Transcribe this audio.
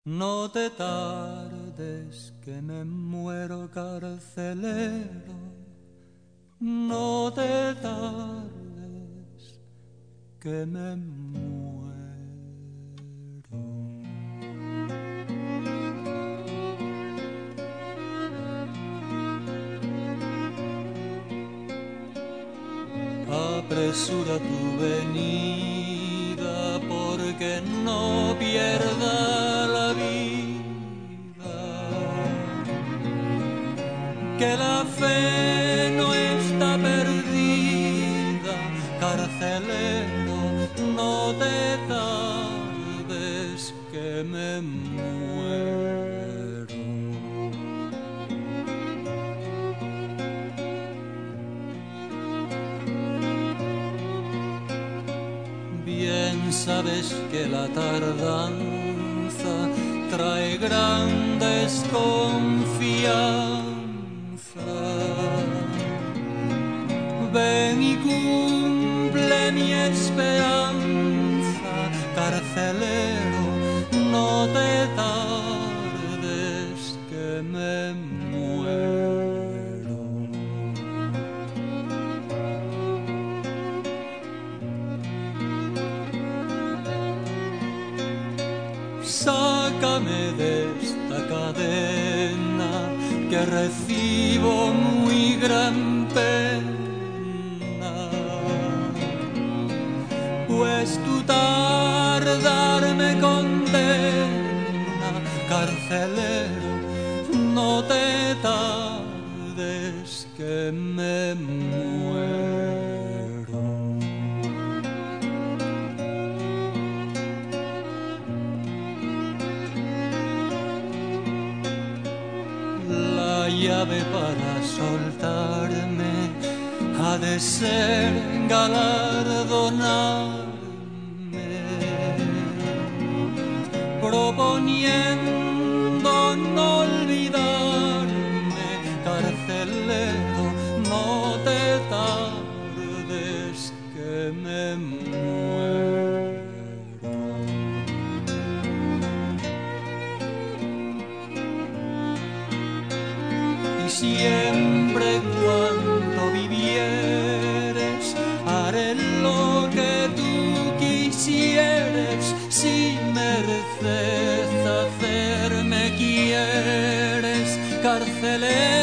No te tardes, que me muero, carcelero. No te tardes, que me muero. Apresura tu venida, porque no pierda la vida, que la fe no está perdida. Carcelero, no te tardes, que me muero. Bien sabes que la tardanza trae gran desconfianza. Ven y cumple mi esperanza, carcelero, no te tardes, que me muero. Sácame de esta cadena que recibo muy gran pena, pues tu tardar me condena. Carcelero, no te tardes, que me muero. La llave para soltarme ha de ser galardonarme, proponiendo no olvidarme. Carcelero, no te tardes, que me muero. Siempre cuando vivieres, haré lo que tú quisieres. Si merced hacerme quieres, carcelero.